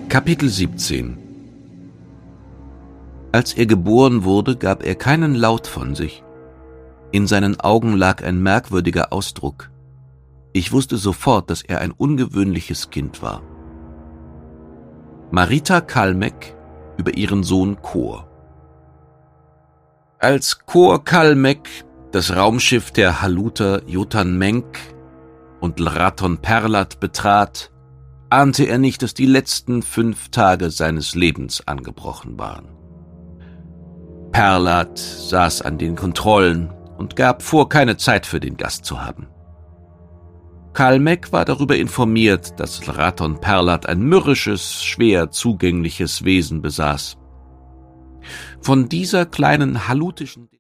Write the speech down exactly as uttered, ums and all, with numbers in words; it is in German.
Kapitel siebzehn. Als er geboren wurde, gab er keinen Laut von sich. In seinen Augen lag ein merkwürdiger Ausdruck. Ich wusste sofort, dass er ein ungewöhnliches Kind war. Marita Kalmek über ihren Sohn Kor. Als Kor Kalmek das Raumschiff der Haluter Jotan Menk und Lraton Perlat betrat, ahnte er nicht, dass die letzten fünf Tage seines Lebens angebrochen waren. Perlat saß an den Kontrollen und gab vor, keine Zeit für den Gast zu haben. Kalmek war darüber informiert, dass Lraton Perlat ein mürrisches, schwer zugängliches Wesen besaß. Von dieser kleinen halutischen